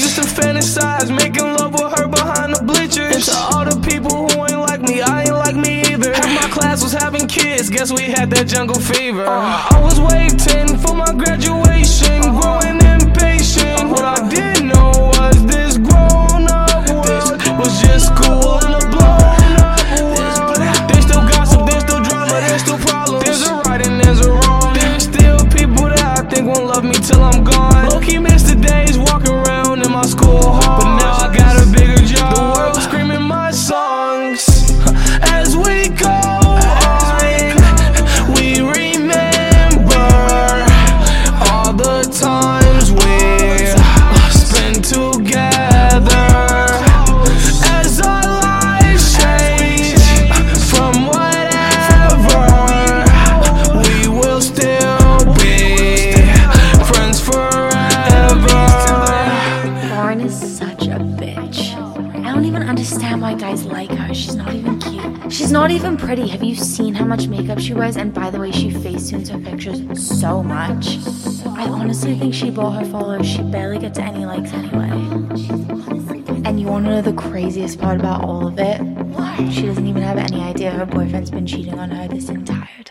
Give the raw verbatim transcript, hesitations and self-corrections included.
used to fantasize making love with her behind the bleachers. And to all the people who ain't like me, I ain't like me either. Half my class was having kids, guess we had that jungle fever. uh, I was waiting for my graduation, growing impatient. What I didn't know was this grown up world was just cool and a blown up world. There's still gossip, there's still drama, there's still problems. There's a right and there's a wrong. There's still people that I think won't love me till I'm gone. Low-key miss the days walking around in my school hall, but now I got a bigger job. The world screaming my songs as we go on. We remember all the times we spent together. As our lives change from whatever, we will still be friends forever. Lauren is such a bitch. I don't even understand why guys like her. She's not even cute. She's not even pretty. Have you seen how much makeup she wears? And by the way, she facetunes her pictures so much. I honestly think she bought her followers. She barely gets any likes anyway. And you want to know the craziest part about all of it? She doesn't even have any idea her boyfriend's been cheating on her this entire time.